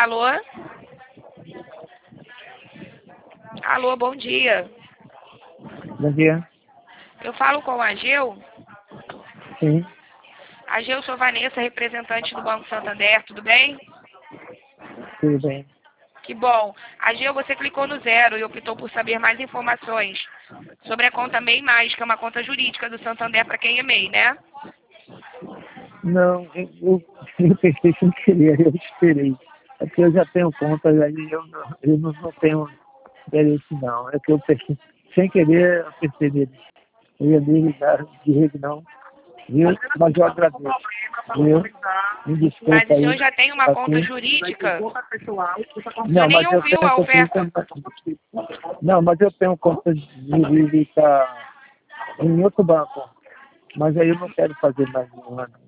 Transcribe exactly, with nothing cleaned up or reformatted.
Alô? Alô, bom dia. Bom dia. Eu falo com a Ageu. Sim, Ageu, sou Vanessa, representante do Banco Santander, tudo bem? tudo bem. Que bom. Ageu, você clicou no zero e optou por saber mais informações sobre a conta MEI Mais, que é uma conta jurídica do Santander para quem é MEI, né? Não, eu, eu, eu pensei sem querer, eu esperei. É porque eu já tenho conta, aí eu, não- eu não, não tenho interesse não. É que eu pensei, sem querer, eu percebi. Eu ia me ligar, dizer que não, viu? Mas eu agradeço, viu? Me Mas desculpa o senhor aí. já tem uma conta Assim. jurídica? O senhor Não, nem mas eu ouviu tenho a conta oferta. Não, mas eu tenho conta jurídica em outro banco. Mas aí eu não quero fazer mais um ano.